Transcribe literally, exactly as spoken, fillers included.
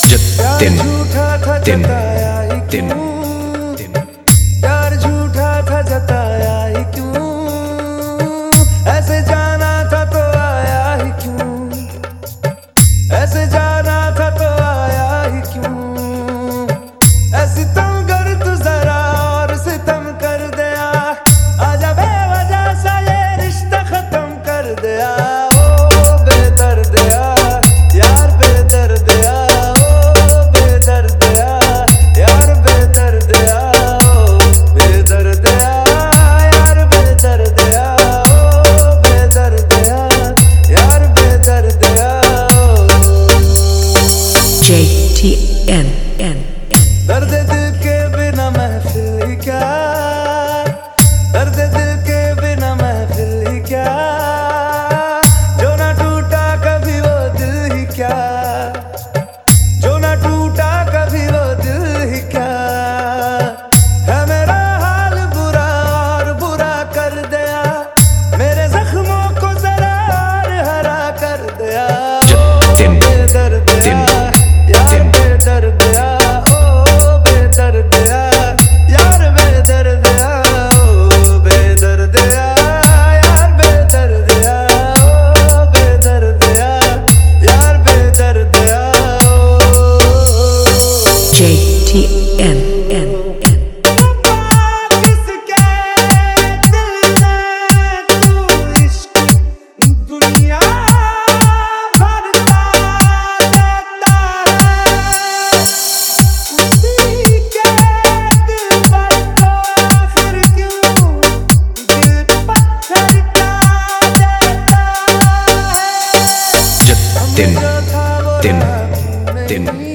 दिन दिन दिन दिन यार झूठा था जताया ही क्यों, ऐसे जाना था तो आया ही क्यों, ऐसे जाना था तो आया ही क्यों, ऐसे तुम कर तू जरा और सितम कर दिया, आजा बेवजह सा ये रिश्ता खत्म कर दिया। ओ बेदर्दिया यार बेदर्दिया, ओ बेदर्दिया यार बेदर्दिया, ओ बेदर्दिया यार बेदर्दिया, ओ बेदर्दिया यार बेदर्दिया। J T N N दर्द दिल के बिना महफिल ही क्या, दर्द दिल के बिना महफिल ही क्या, जो ना टूटा कभी वो दिल ही क्या, जो ना टूटा कभी वो दिल ही क्या, है मेरा हाल बुरा और बुरा कर दिया, मेरे जख्मों को जरा और हरा कर दिया। दिन बेदर्दिया यार बेदर्दिया, ओ बेदर्दिया यार बेदर्दिया, ओ बेदर्दिया यार बेदर्दिया, ओ बेदर्दिया यार बेदर्दिया। J T N N N किसके दिल में तू इश्क दुनिया भरता रहता है, उसी के दिल पर तो आखिर क्यों दिल पत्थर का देता है। दिन जो था वो दिन राह दिन नहीं